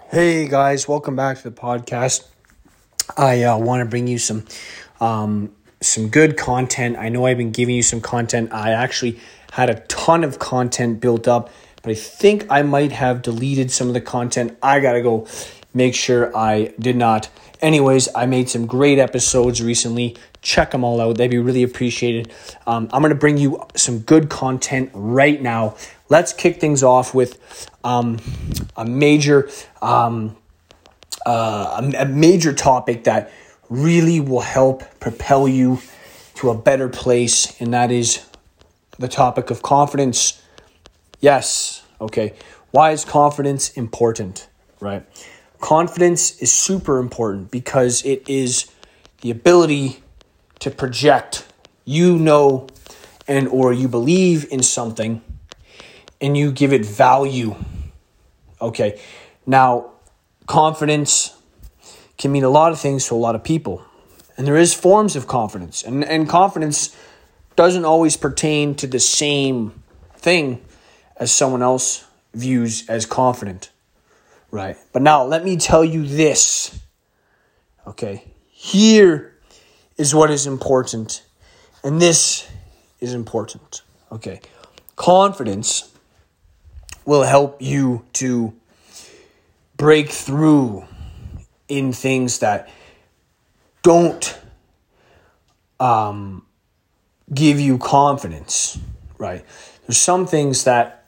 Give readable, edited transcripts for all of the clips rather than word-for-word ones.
Hey guys, welcome back to the podcast. I want to bring you some good content. I know I've been giving you some content. I actually had a ton of content built up, but I think I might have deleted some of the content. I gotta go make sure I did not. Anyways, I made some great episodes recently. Check them all out. They'd be really appreciated. I'm going to bring you some good content right now. Let's kick things off with a major topic that really will help propel you to a better place, and that is the topic of confidence. Yes, okay. Why is confidence important, right? Confidence is super important because it is the ability to project, or you believe in something and you give it value. Okay. Now, confidence can mean a lot of things to a lot of people. And there is forms of confidence. And confidence doesn't always pertain to the same thing as someone else views as confident. Right. But now let me tell you this. Okay. Here is what is important. And this is important. Okay. Confidence will help you to break through in things that don't give you confidence. Right. There's some things that,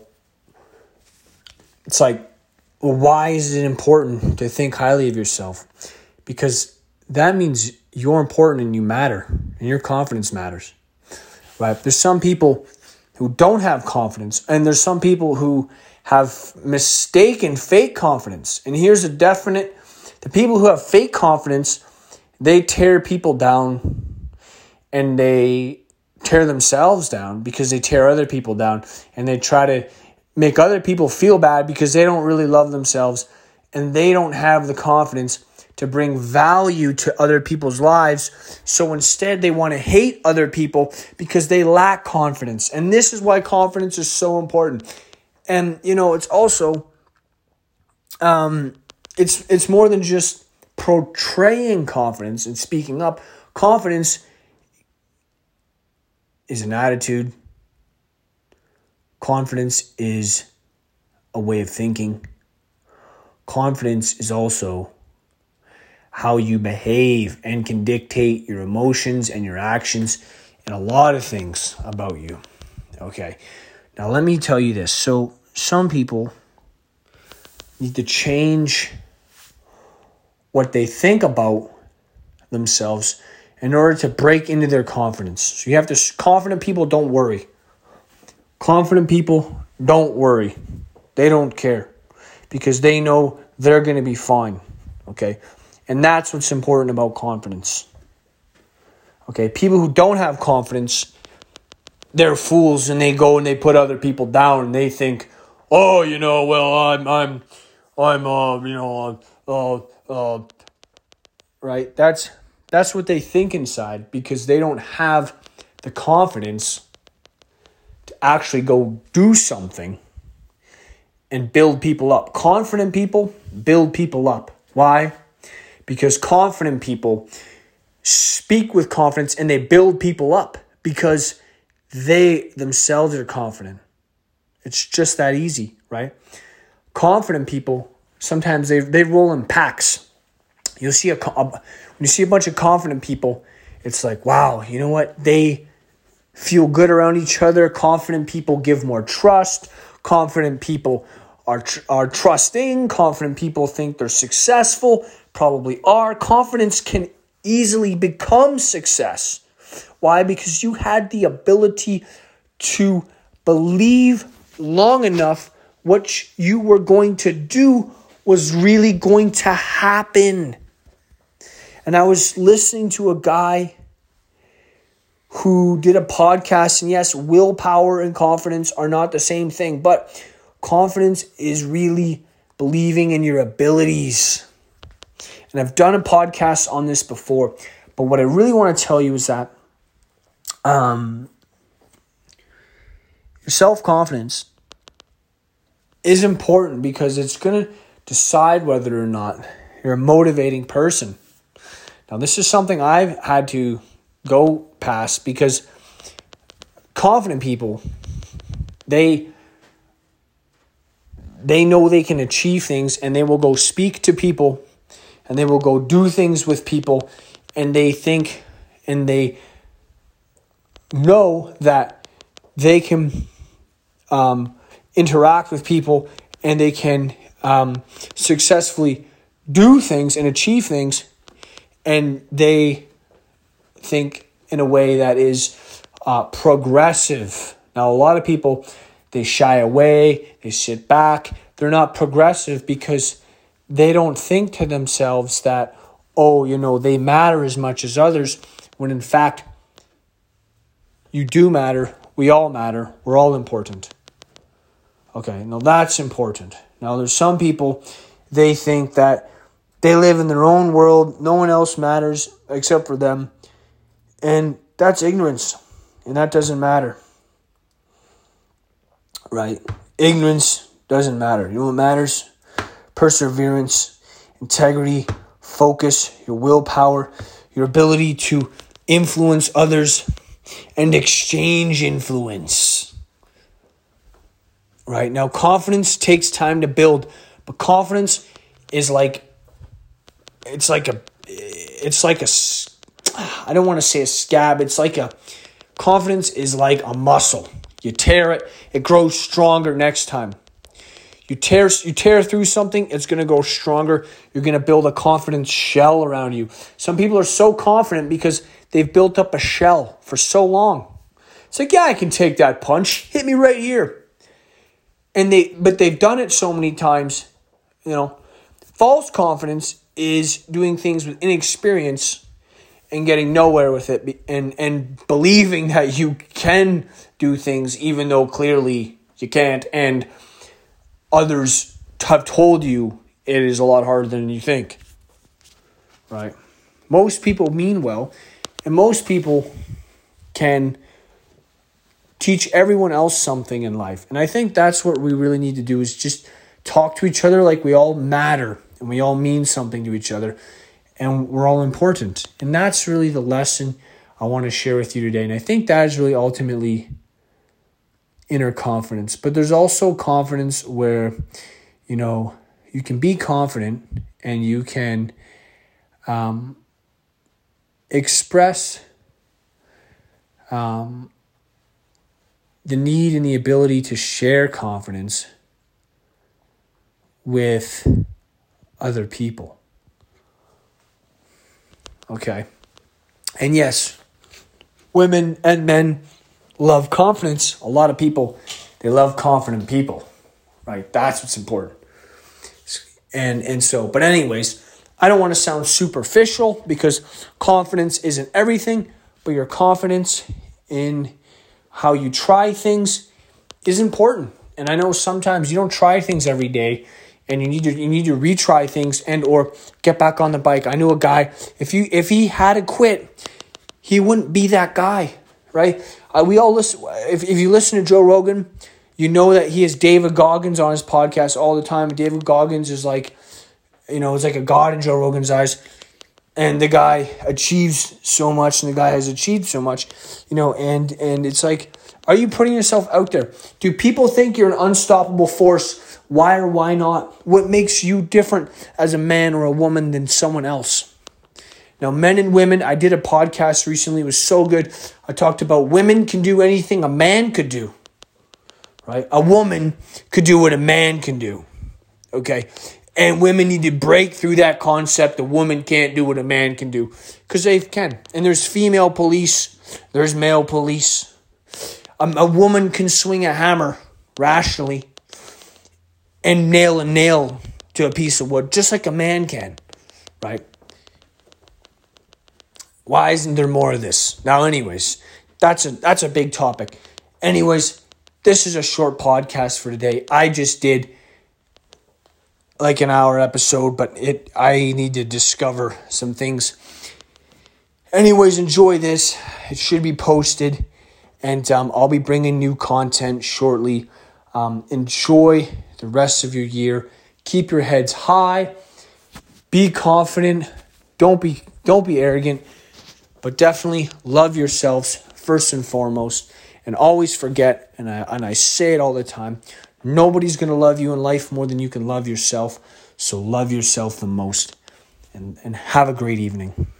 it's like, well, why is it important to think highly of yourself? Because that means you're important and you matter, and your confidence matters, right? There's some people who don't have confidence, and there's some people who have mistaken fake confidence. And here's the people who have fake confidence, they tear people down, and they tear themselves down because they tear other people down, and they try to make other people feel bad because they don't really love themselves and they don't have the confidence to bring value to other people's lives. So instead they want to hate other people because they lack confidence. And this is why confidence is so important. And, it's also, it's more than just portraying confidence and speaking up. Confidence is an attitude. Confidence is a way of thinking. Confidence is also how you behave and can dictate your emotions and your actions and a lot of things about you. Okay, now let me tell you this. So some people need to change what they think about themselves in order to break into their confidence. So you have to, confident people don't worry. Confident people don't worry. They don't care because they know they're going to be fine. Okay. And that's what's important about confidence. Okay. People who don't have confidence, they're fools, and they go and they put other people down and they think, oh, right. That's what they think inside because they don't have the confidence to actually go do something and build people up. Confident people build people up. Why? Because confident people speak with confidence and they build people up because they themselves are confident. It's just that easy, right? Confident people, sometimes they roll in packs. You'll see when you see a bunch of confident people, it's like, wow, you know what? They feel good around each other. Confident people give more trust. Confident people are trusting. Confident people think they're successful. Probably are. Confidence can easily become success. Why? Because you had the ability to believe long enough what you were going to do was really going to happen. And I was listening to a guy who did a podcast, and yes, willpower and confidence are not the same thing, but confidence is really believing in your abilities. And I've done a podcast on this before, but what I really want to tell you is that self-confidence is important because it's going to decide whether or not you're a motivating person. Now, this is something I've had to go past because confident people, they know they can achieve things, and they will go speak to people, and they will go do things with people, and they think and they know that they can interact with people, and they can successfully do things and achieve things, and they think in a way that is progressive. Now, a lot of people, they shy away, they sit back. They're not progressive because they don't think to themselves that, they matter as much as others, when in fact, you do matter. We all matter. We're all important. Okay, now that's important. Now, there's some people, they think that they live in their own world. No one else matters except for them. And that's ignorance. And that doesn't matter. Right? Ignorance doesn't matter. You know what matters? Perseverance, integrity, focus, your willpower, your ability to influence others and exchange influence. Right? Now, confidence takes time to build, but confidence is I don't want to say a scab. Confidence is like a muscle. You tear it, it grows stronger next time. You tear through something, it's going to go stronger. You're going to build a confidence shell around you. Some people are so confident because they've built up a shell for so long. It's like, yeah, I can take that punch. Hit me right here. But they've done it so many times. False confidence is doing things with inexperience and getting nowhere with it, and believing that you can do things even though clearly you can't, and others have told you it is a lot harder than you think. Right? Most people mean well, and most people can teach everyone else something in life. And I think that's what we really need to do, is just talk to each other like we all matter and we all mean something to each other and we're all important. And that's really the lesson I want to share with you today. And I think that is really ultimately inner confidence. But there's also confidence where, you can be confident and you can express the need and the ability to share confidence with other people. Okay. And yes, women and men love confidence. A lot of people, they love confident people, right? That's what's important. But anyways, I don't want to sound superficial because confidence isn't everything, but your confidence in how you try things is important. And I know sometimes you don't try things every day, and you need to retry things and or get back on the bike. I knew a guy, if he had to quit, he wouldn't be that guy, right? We all listen. If you listen to Joe Rogan, you know that he has David Goggins on his podcast all the time. David Goggins is like, it's like a god in Joe Rogan's eyes. And the guy achieves so much, and the guy has achieved so much, and it's like, are you putting yourself out there? Do people think you're an unstoppable force? Why or why not? What makes you different as a man or a woman than someone else? Now, men and women, I did a podcast recently. It was so good. I talked about women can do anything a man could do, right? A woman could do what a man can do, okay? And women need to break through that concept. A woman can't do what a man can do, because they can. And there's female police. There's male police. A woman can swing a hammer rationally and nail a nail to a piece of wood, just like a man can, right? Why isn't there more of this? Now, anyways, that's a big topic. Anyways, this is a short podcast for today. I just did like an hour episode, but I need to discover some things. Anyways, enjoy this. It should be posted, and I'll be bringing new content shortly. Enjoy the rest of your year. Keep your heads high. Be confident. Don't be arrogant, but definitely love yourselves first and foremost. And always forget, and I say it all the time, nobody's going to love you in life more than you can love yourself. So love yourself the most. And have a great evening.